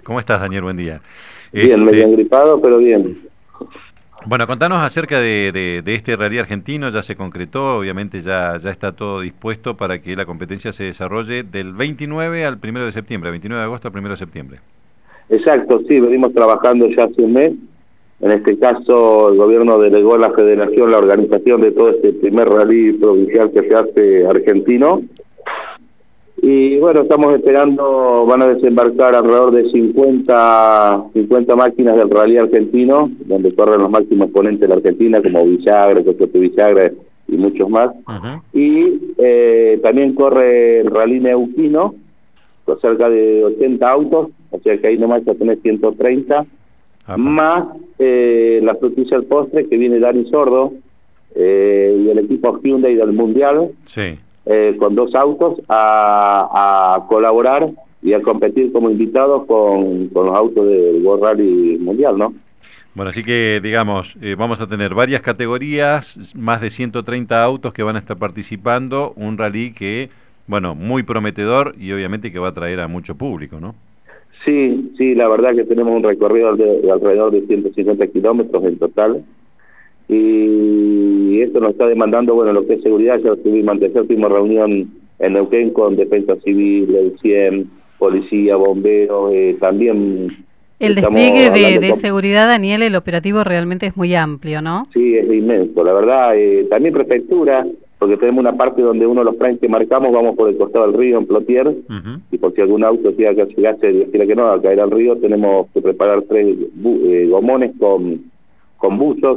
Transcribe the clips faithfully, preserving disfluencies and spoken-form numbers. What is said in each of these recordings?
¿Cómo estás, Daniel? Buen día. Bien, Este, medio gripado, pero bien. bueno, contanos acerca de, de, de este rally argentino. Ya se concretó, obviamente ya, ya está todo dispuesto para que la competencia se desarrolle del veintinueve al primero de septiembre, veintinueve de agosto al primero de septiembre. Exacto, sí, venimos trabajando ya hace un mes. En este caso, el gobierno delegó a la federación la organización de todo este primer rally provincial que se hace argentino. Y bueno, estamos esperando, van a desembarcar alrededor de cincuenta, cincuenta máquinas del rally argentino, donde corren los máximos exponentes de la Argentina, como Villagra, Coyote Villagra y muchos más. Uh-huh. Y eh, también corre el rally neuquino, con cerca de ochenta autos, o sea que ahí nomás ya tenés ciento treinta, Apa. más eh, la frutilla del postre, que viene Dani Sordo, eh, y el equipo Hyundai del Mundial. Sí. Eh, con dos autos a, a colaborar y a competir como invitados con, con los autos del World Rally Mundial, ¿no? Bueno, así que, digamos, eh, vamos a tener varias categorías, más de ciento treinta autos que van a estar participando, un rally que, bueno, muy prometedor y obviamente que va a atraer a mucho público, ¿no? Sí, sí, la verdad que tenemos un recorrido de, de alrededor de ciento cincuenta kilómetros en total. Y esto nos está demandando, bueno, lo que es seguridad. Ya tuvimos, antes tuvimos reunión en Neuquén con Defensa Civil, el C I E M, policía, bomberos, eh, también... El despliegue de, de con... seguridad, Daniel, el operativo realmente es muy amplio, ¿no? Sí, es inmenso, la verdad. Eh, también prefectura, porque tenemos una parte donde uno de los planes que marcamos, vamos por el costado del río, en Plotier, uh-huh. Y por si algún auto tiene que llegarse y decirle que no, a caer al río, tenemos que preparar tres eh, gomones con, con buzos.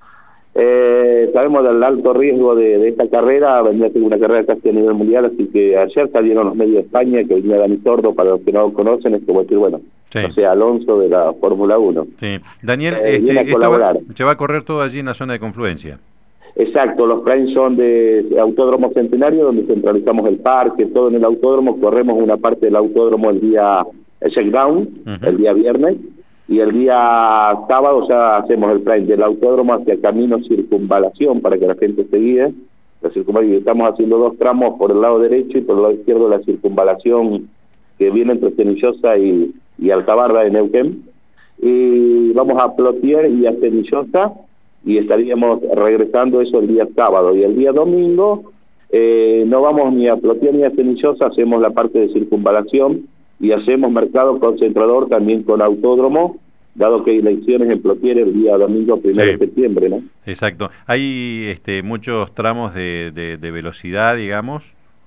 Eh, sabemos del alto riesgo de, de esta carrera, vendría a ser una carrera casi a nivel mundial, así que ayer salieron los medios de España, que venía Dani Sordo, para los que no lo conocen, es como decir, bueno, sí. O sea, Alonso de la Fórmula uno. Sí. Daniel, eh, este, viene a colaborar. Va, se va a correr todo allí en la zona de confluencia. Exacto, los frames son de Autódromo Centenario, donde centralizamos el parque, todo en el autódromo, corremos una parte del autódromo el día el checkdown, uh-huh. El día viernes, y el día sábado ya hacemos el prime del autódromo hacia Camino Circunvalación para que la gente se guíe. La circunvalación, estamos haciendo dos tramos por el lado derecho y por el lado izquierdo la circunvalación que viene entre Cenillosa y, y Altabarda de Neuquén. Y vamos a Plotier y a Cenillosa y estaríamos regresando eso el día sábado. Y el día domingo eh, no vamos ni a Plotier ni a Cenillosa, hacemos la parte de circunvalación y hacemos mercado concentrador también con autódromo, dado que hay elecciones en Plotier el día domingo primero sí. de septiembre, ¿no? Exacto. ¿Hay este, muchos tramos de, de, de velocidad, digamos?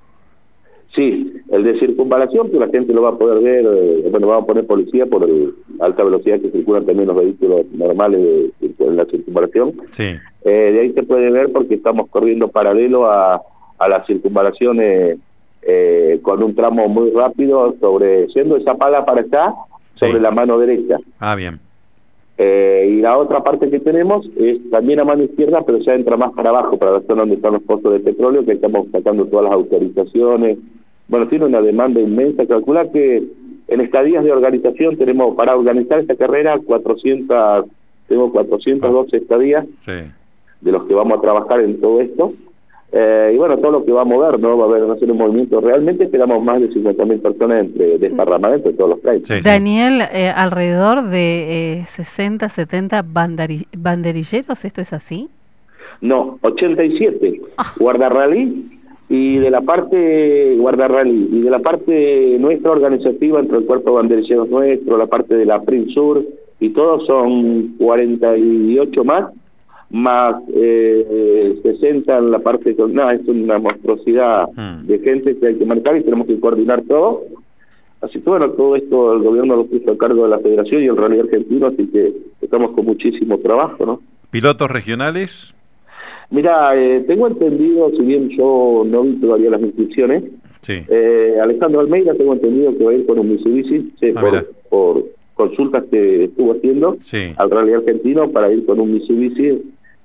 Sí, el de circunvalación, que la gente lo va a poder ver, eh, bueno, vamos a poner policía por el, la alta velocidad que circulan también los vehículos normales de, de, en la circunvalación. Sí. Eh, de ahí se puede ver porque estamos corriendo paralelo a, a las circunvalaciones. Eh, con un tramo muy rápido sobre yendo esa pala para acá sobre sí. La mano derecha. Ah, bien. Eh, y la otra parte que tenemos es también a mano izquierda, pero ya entra más para abajo, para la zona donde están los pozos de petróleo, que estamos sacando todas las autorizaciones. Bueno, tiene una demanda inmensa. Calcula que en estadías de organización tenemos, para organizar esta carrera, cuatrocientas, tengo cuatrocientas doce estadías, sí. De los que vamos a trabajar en todo esto. Eh, y bueno, todo lo que va a mover, ¿no? Va a haber, va a ser un movimiento. Realmente esperamos más de cincuenta mil personas entre desparramadas entre todos los países. Sí, sí. Daniel, eh, alrededor de eh, sesenta, setenta banderi banderilleros, ¿esto es así? No, ochenta y siete. Ah. Guardarrally y de la parte guardarrally y de la parte nuestra organizativa entre el cuerpo de banderilleros nuestro, la parte de la Prim Sur y todos son cuarenta y ocho más. Más eh, sesenta en la parte con no, es una monstruosidad mm. de gente que hay que marcar y tenemos que coordinar todo. Así que bueno, todo esto el gobierno lo puso a cargo de la federación y el rally argentino, así que estamos con muchísimo trabajo, ¿no? ¿Pilotos regionales? Mira, eh, tengo entendido, si bien yo no vi todavía las inscripciones, sí. eh, Alejandro Almeida tengo entendido que va a ir con un Mitsubishi, sí, ah, por, por consultas que estuvo haciendo sí. Al rally argentino para ir con un Mitsubishi.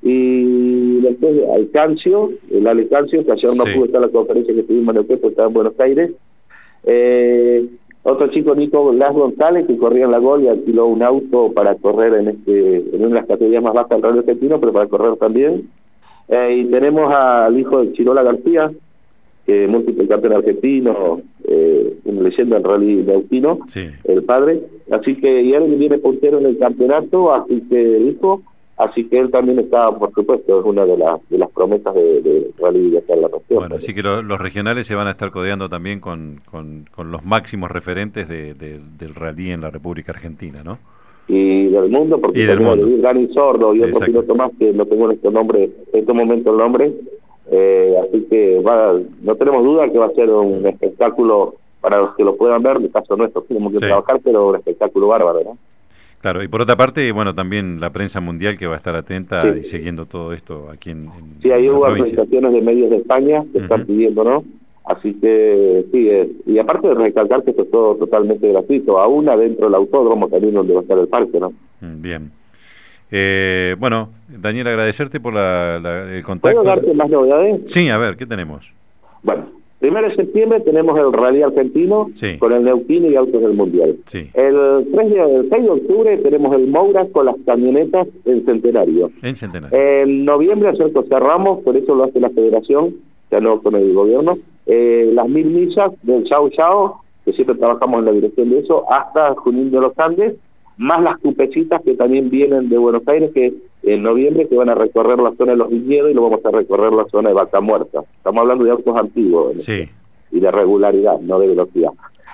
Y después Alcancio, el Ale Cancio, que ayer no sí. pudo estar en la conferencia que tuvimos en el puesto, estaba en Buenos Aires. Eh, otro chico, Nico Las González, que corría en la Gol y alquiló un auto para correr en este en una de las categorías más bajas del rally argentino, pero para correr también. Eh, y tenemos al hijo de Chirola García, que es múltiple campeón argentino, eh, una leyenda del rally neuquino, sí. el padre, así que y él viene puntero en el campeonato, así que hijo, así que él también está, por supuesto, es una de las de las promesas de, de rally de acá en la región. Bueno, así que lo, los regionales se van a estar codeando también con, con, con los máximos referentes de, de, del rally en la República Argentina, ¿no? Y del mundo, porque y del tenemos mundo. Dani Sordo y otro Exacto. piloto más que no tengo en este nombre, en este momento el nombre, eh, así que va, no tenemos duda que va a ser un espectáculo para los que lo puedan ver, en el caso nuestro tenemos que sí. trabajar, pero un espectáculo bárbaro, ¿no? Claro, y por otra parte, bueno, también la prensa mundial que va a estar atenta sí. y siguiendo todo esto aquí en, en Sí, ahí en hubo provincia. presentaciones de medios de España que uh-huh. están pidiendo, ¿no? Así que sí, es, y aparte de recalcar que esto es todo totalmente gratuito, aún adentro del autódromo también donde va a estar el parque, ¿no? Bien. Eh, bueno, Daniel, agradecerte por la, la, el contacto. ¿Puedo darte más novedades? Sí, a ver, ¿qué tenemos? Bueno, primero de septiembre tenemos el Rally Argentino sí. con el Neuquino y Autos del Mundial. Sí. El, tres de, el seis de octubre tenemos el Moura con las camionetas en Centenario. En Centenario. En noviembre acerco cerramos, por eso lo hace la Federación, ya no con el gobierno, eh, las mil millas del Chao Chao, que siempre trabajamos en la dirección de eso, hasta Junín de los Andes, más las cupecitas que también vienen de Buenos Aires, que en noviembre que van a recorrer la zona de los viñedos y lo vamos a recorrer la zona de Vaca Muerta. Estamos hablando de autos antiguos sí. y de regularidad, no de velocidad.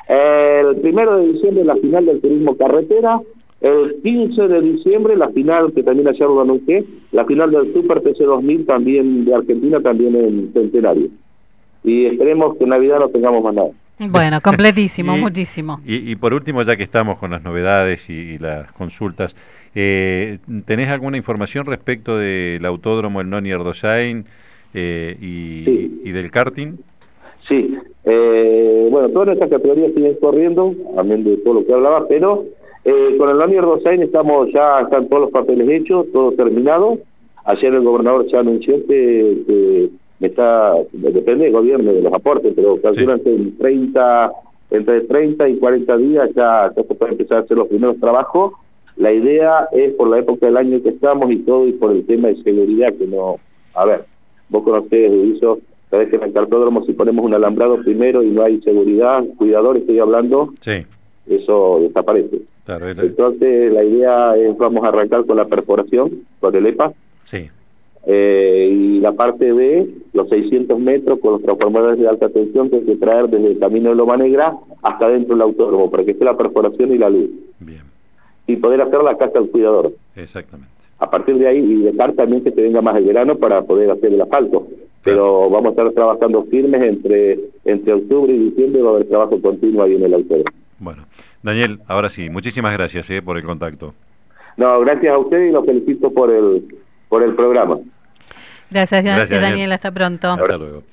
El primero de diciembre la final del turismo carretera, el quince de diciembre la final, que también ayer lo anuncié, la final del Super T C dos mil también de Argentina, también en Centenario. Y esperemos que en Navidad no tengamos más nada. Bueno, completísimo, y, muchísimo. Y, y por último, ya que estamos con las novedades y, y las consultas, eh, ¿tenés alguna información respecto del autódromo El Noni Erdoshain eh, y, sí. y del karting? Sí, eh, bueno, todas nuestras categorías siguen corriendo, también de todo lo que hablaba, pero eh, con el Noni Erdoshain estamos ya, están todos los papeles hechos, todo terminado. Ayer el gobernador ya anunció que, que está, depende del gobierno, de los aportes, pero calculan que en treinta, entre treinta y cuarenta días ya, ya se puede empezar a hacer los primeros trabajos. La idea es por la época del año que estamos y todo, y por el tema de seguridad, que no, a ver, vos conocés, Luiso, sabés que en el cartódromo si ponemos un alambrado primero y no hay seguridad, cuidador, estoy hablando, sí. eso desaparece. Claro, es la... Entonces la idea es, vamos a arrancar con la perforación, con el E P A, sí. Eh, y la parte B, los seiscientos metros con los transformadores de alta tensión que hay que traer desde el camino de Loma Negra hasta dentro del autódromo, para que esté la perforación y la luz. Bien. Y poder hacer la casa del cuidador. Exactamente. A partir de ahí, y dejar también que se venga más el verano para poder hacer el asfalto. Claro. Pero vamos a estar trabajando firmes entre, entre octubre y diciembre, va a haber trabajo continuo ahí en el autódromo. Bueno, Daniel, ahora sí, muchísimas gracias eh, por el contacto. No, gracias a ustedes y los felicito por el, por el programa. Gracias, Gracias Daniel. Daniel. Hasta pronto. Hasta luego.